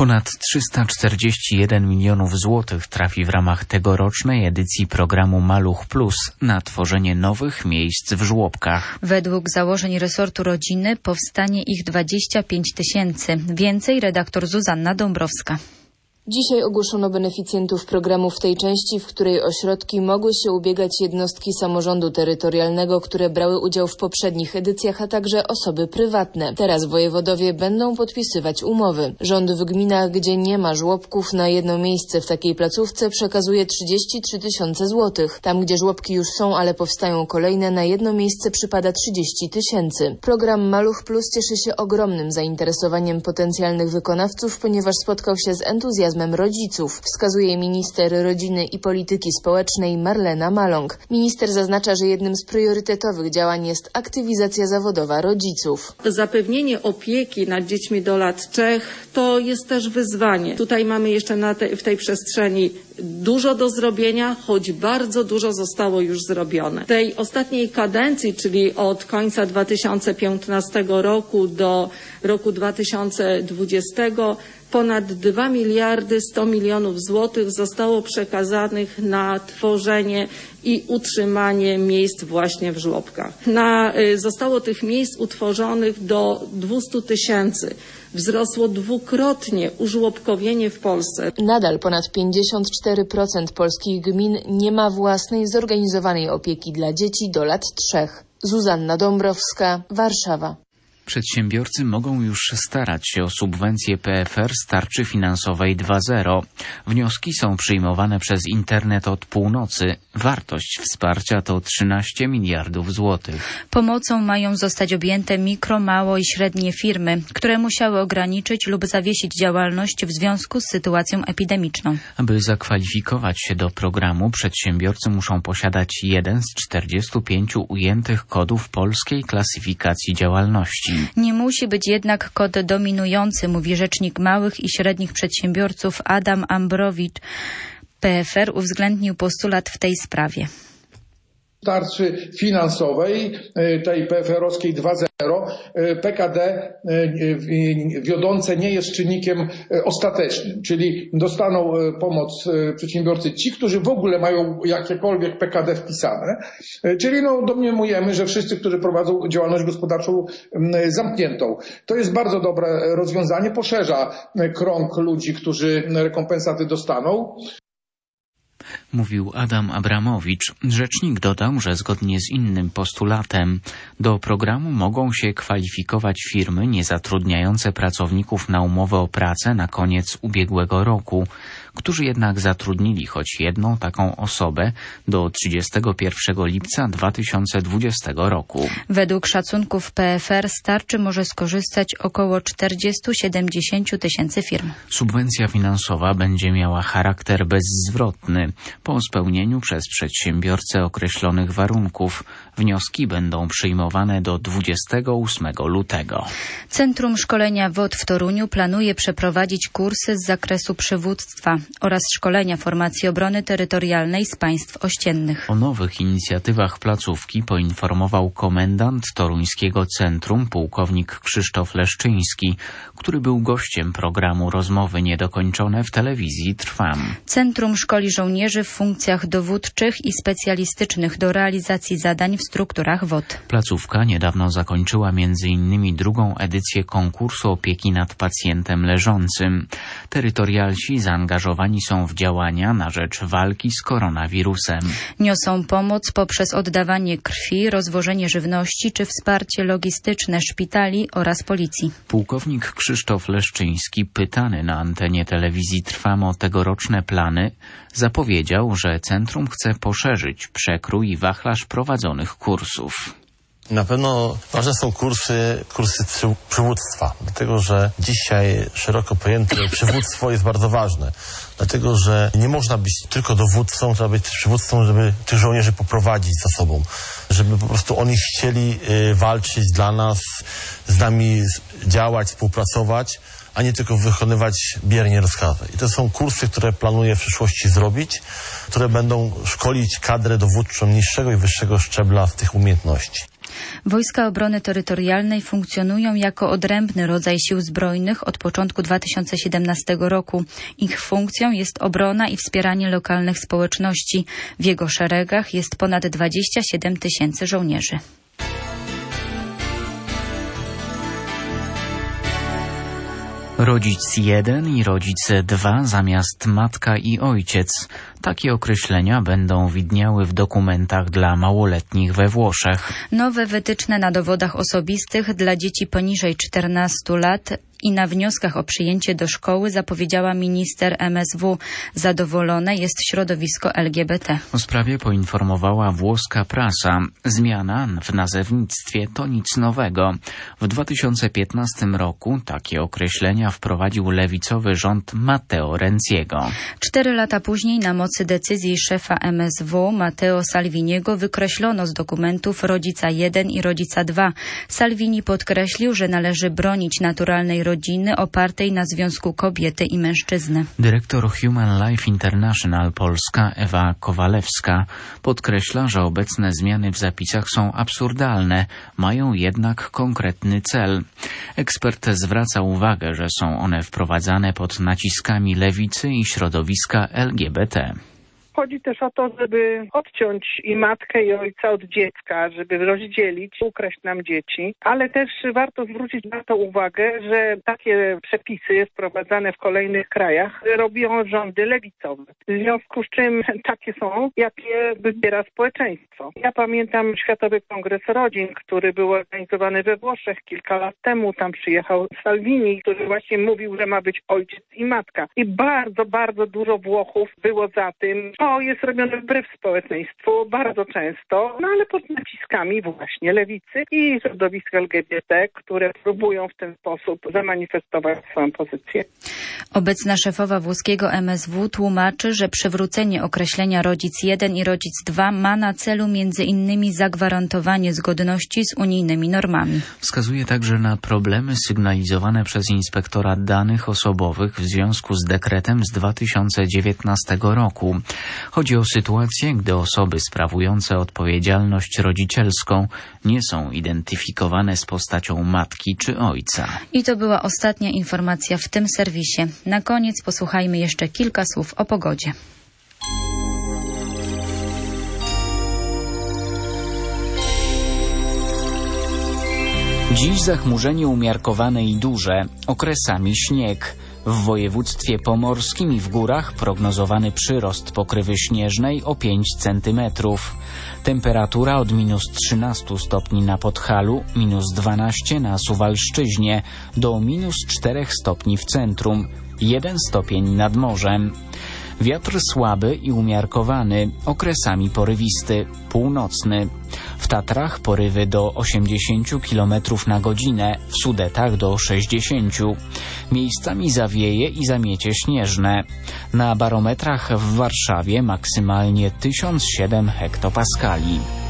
Ponad 341 milionów złotych trafi w ramach tegorocznej edycji programu Maluch Plus na tworzenie nowych miejsc w żłobkach. Według założeń resortu rodziny powstanie ich 25 000. Więcej redaktor Zuzanna Dąbrowska. Dzisiaj ogłoszono beneficjentów programu w tej części, w której o środki mogły się ubiegać jednostki samorządu terytorialnego, które brały udział w poprzednich edycjach, a także osoby prywatne. Teraz wojewodowie będą podpisywać umowy. Rząd w gminach, gdzie nie ma żłobków, na jedno miejsce w takiej placówce przekazuje 33 000 złotych. Tam, gdzie żłobki już są, ale powstają kolejne, na jedno miejsce przypada 30 000. Program Maluch Plus cieszy się ogromnym zainteresowaniem potencjalnych wykonawców, ponieważ spotkał się z entuzjazmem rodziców, wskazuje minister rodziny i polityki społecznej Marlena Maląg. Minister zaznacza, że jednym z priorytetowych działań jest aktywizacja zawodowa rodziców. Zapewnienie opieki nad dziećmi do lat 3 to jest też wyzwanie. Tutaj mamy jeszcze w tej przestrzeni dużo do zrobienia, choć bardzo dużo zostało już zrobione. W tej ostatniej kadencji, czyli od końca 2015 roku do roku 2020, ponad 2 miliardy 100 milionów złotych zostało przekazanych na tworzenie i utrzymanie miejsc właśnie w żłobkach. Zostało tych miejsc utworzonych do 200 000. Wzrosło dwukrotnie użłobkowienie w Polsce. Nadal ponad 54% polskich gmin nie ma własnej zorganizowanej opieki dla dzieci do lat 3. Zuzanna Dąbrowska, Warszawa. Przedsiębiorcy mogą już starać się o subwencję PFR z tarczy finansowej 2.0. Wnioski są przyjmowane przez internet od północy. Wartość wsparcia to 13 miliardów złotych. Pomocą mają zostać objęte mikro, mało i średnie firmy, które musiały ograniczyć lub zawiesić działalność w związku z sytuacją epidemiczną. Aby zakwalifikować się do programu, przedsiębiorcy muszą posiadać jeden z 45 ujętych kodów polskiej klasyfikacji działalności. Nie musi być jednak kod dominujący, mówi rzecznik małych i średnich przedsiębiorców Adam Ambrowicz. PFR uwzględnił postulat w tej sprawie. Tarczy finansowej, tej PFR-owskiej 2.0, PKD wiodące nie jest czynnikiem ostatecznym, czyli dostaną pomoc przedsiębiorcy ci, którzy w ogóle mają jakiekolwiek PKD wpisane, czyli domniemujemy, że wszyscy, którzy prowadzą działalność gospodarczą zamkniętą. To jest bardzo dobre rozwiązanie, poszerza krąg ludzi, którzy rekompensaty dostaną. Mówił Adam Abramowicz. Rzecznik dodał, że zgodnie z innym postulatem do programu mogą się kwalifikować firmy niezatrudniające pracowników na umowę o pracę na koniec ubiegłego roku, którzy jednak zatrudnili choć jedną taką osobę do 31 lipca 2020 roku. Według szacunków PFR z tarczy może skorzystać około 40-70 tysięcy firm. Subwencja finansowa będzie miała charakter bezzwrotny. Po spełnieniu przez przedsiębiorcę określonych warunków wnioski będą przyjmowane do 28 lutego. Centrum Szkolenia WOT w Toruniu planuje przeprowadzić kursy z zakresu przywództwa oraz szkolenia formacji obrony terytorialnej z państw ościennych. O nowych inicjatywach placówki poinformował komendant toruńskiego centrum pułkownik Krzysztof Leszczyński, który był gościem programu Rozmowy Niedokończone w telewizji Trwam. Centrum szkoli żołnierzy w funkcjach dowódczych i specjalistycznych do realizacji zadań w strukturach WOT. Placówka niedawno zakończyła m.in. drugą edycję konkursu opieki nad pacjentem leżącym. Terytorialsi zaangażowani są w działania na rzecz walki z koronawirusem. Niosą pomoc poprzez oddawanie krwi, rozwożenie żywności czy wsparcie logistyczne szpitali oraz policji. Pułkownik Krzysztof Leszczyński, pytany na antenie telewizji Trwam o tegoroczne plany, zapowiedział, że centrum chce poszerzyć przekrój i wachlarz prowadzonych kursów. Na pewno ważne są kursy przywództwa, dlatego że dzisiaj szeroko pojęte przywództwo jest bardzo ważne, dlatego że nie można być tylko dowódcą, trzeba być przywódcą, żeby tych żołnierzy poprowadzić za sobą, żeby po prostu oni chcieli walczyć dla nas, z nami działać, współpracować, a nie tylko wykonywać biernie rozkazy. I to są kursy, które planuję w przyszłości zrobić, które będą szkolić kadrę dowódczą niższego i wyższego szczebla z tych umiejętności. Wojska Obrony Terytorialnej funkcjonują jako odrębny rodzaj sił zbrojnych od początku 2017 roku. Ich funkcją jest obrona i wspieranie lokalnych społeczności. W jego szeregach jest ponad 27 000 żołnierzy. Rodzic 1 i rodzic 2 zamiast matka i ojciec. Takie określenia będą widniały w dokumentach dla małoletnich we Włoszech. Nowe wytyczne na dowodach osobistych dla dzieci poniżej 14 lat i na wnioskach o przyjęcie do szkoły zapowiedziała minister MSW. Zadowolone jest środowisko LGBT. O sprawie poinformowała włoska prasa. Zmiana w nazewnictwie to nic nowego. W 2015 roku takie określenia wprowadził lewicowy rząd Matteo Renziego. 4 lata później na mocy decyzji szefa MSW Matteo Salviniego wykreślono z dokumentów rodzica 1 i rodzica 2. Salvini podkreślił, że należy bronić naturalnej rodziny opartej na związku kobiety i mężczyzny. Dyrektor Human Life International Polska Ewa Kowalewska podkreśla, że obecne zmiany w zapisach są absurdalne, mają jednak konkretny cel. Ekspert zwraca uwagę, że są one wprowadzane pod naciskami lewicy i środowiska LGBT. Chodzi też o to, żeby odciąć i matkę, i ojca od dziecka, żeby rozdzielić, ukraść nam dzieci, ale też warto zwrócić na to uwagę, że takie przepisy wprowadzane w kolejnych krajach robią rządy lewicowe. W związku z czym takie są, jakie wybiera społeczeństwo. Ja pamiętam Światowy Kongres Rodzin, który był organizowany we Włoszech kilka lat temu. Tam przyjechał Salvini, który właśnie mówił, że ma być ojciec i matka. I bardzo, bardzo dużo Włochów było za tym. To jest robione wbrew społeczeństwu bardzo często, no ale pod naciskami właśnie lewicy i środowisk LGBT, które próbują w ten sposób zamanifestować swoją pozycję. Obecna szefowa włoskiego MSW tłumaczy, że przywrócenie określenia rodzic 1 i rodzic 2 ma na celu między innymi zagwarantowanie zgodności z unijnymi normami. Wskazuje także na problemy sygnalizowane przez Inspektorat Danych Osobowych w związku z dekretem z 2019 roku. Chodzi o sytuację, gdy osoby sprawujące odpowiedzialność rodzicielską nie są identyfikowane z postacią matki czy ojca. I to była ostatnia informacja w tym serwisie. Na koniec posłuchajmy jeszcze kilka słów o pogodzie. Dziś zachmurzenie umiarkowane i duże, okresami śnieg. W województwie pomorskim i w górach prognozowany przyrost pokrywy śnieżnej o 5 cm. Temperatura od -13 stopni na Podhalu, -12 na Suwalszczyźnie, do -4 stopni w centrum, 1 stopień nad morzem. Wiatr słaby i umiarkowany, okresami porywisty, północny. W Tatrach porywy do 80 km na godzinę, w Sudetach do 60. Miejscami zawieje i zamiecie śnieżne. Na barometrach w Warszawie maksymalnie 1007 hektopaskali.